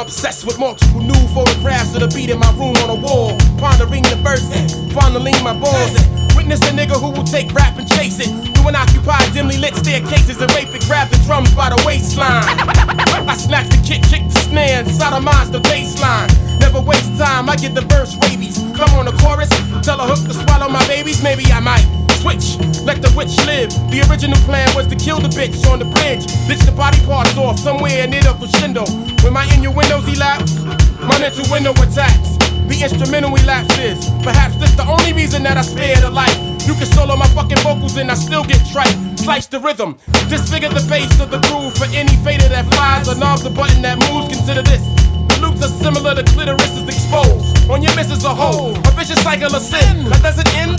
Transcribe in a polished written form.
obsessed with multiple nude photographs of the beat in my room on a wall. Pondering the verse, fondling my balls. Witness a nigga who will take rap and chase it. Through an occupied, dimly lit staircases and rape it. Grab the drums by the waistline. I snatch the kick the snare and sodomize the baseline. Never waste time, I get the verse rabies. Come on the chorus, tell a hook to swallow my babies. Maybe I might switch, let the witch live. The original plan was to kill the bitch on the bridge. Ditch the body parts off somewhere near the crescendo. When my innuendos elapse, my mental window attacks. The instrumental elapse is perhaps this the only reason that I spared a life. You can solo my fucking vocals and I still get trite. Slice the rhythm, disfigure the face of the groove. For any fader that flies or knobs a button that moves, consider this. The loops are similar, the clitoris is exposed. On your missus a hole, a vicious cycle of sin that doesn't end